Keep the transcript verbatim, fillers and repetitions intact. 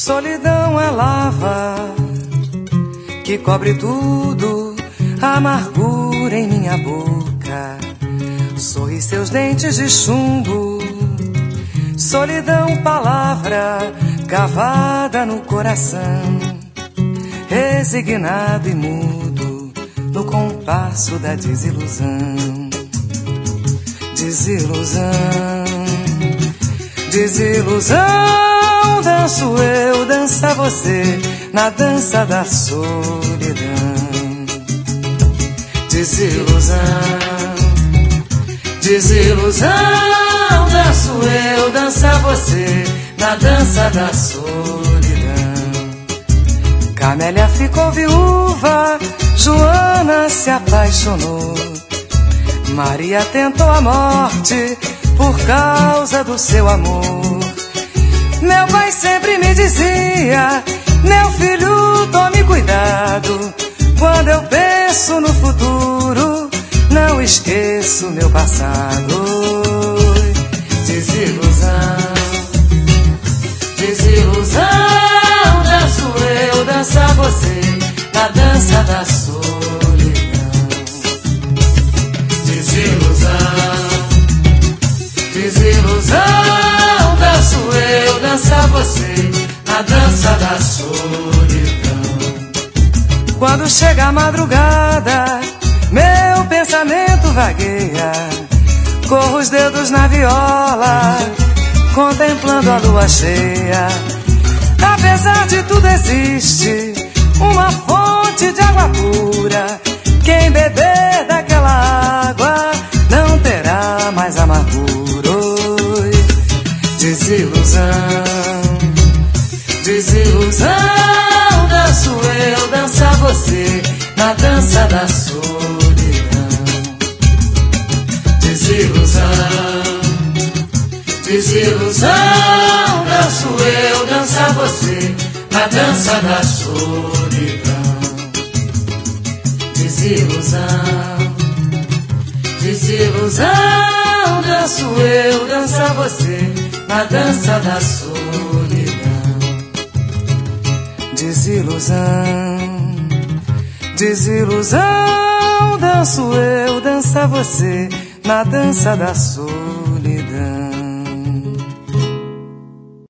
Solidão é lava que cobre tudo, amargura em minha boca, sorri seus dentes de chumbo. Solidão, palavra cavada no coração, resignado e mudo no compasso da desilusão. Desilusão, desilusão, danço eu, dança você, na dança da solidão. Desilusão, desilusão, danço eu, dança você, na dança da solidão. Camélia ficou viúva, Joana se apaixonou, Maria tentou a morte por causa do seu amor. Meu pai sempre me dizia: meu filho, tome cuidado, quando eu penso no futuro, não esqueço meu passado. Desilusão, desilusão, danço eu, dança você, na dança da solidão. Desilusão, desilusão, danço eu, dança você, na dança da solidão. Quando chega a madrugada, meu pensamento vagueia, corro os dedos na viola, contemplando a lua cheia. Apesar de tudo existe uma fonte de água pura, quem beber daquela água não terá mais amargura. Oi, desilusão, desilusão, danço eu, dança você, na dança da solidão. Desilusão, desilusão, danço eu, dança você, na dança da solidão. Desilusão, desilusão, danço eu, dança você, na dança da solidão. Desilusão, desilusão, danço eu, dança você, na dança da solidão.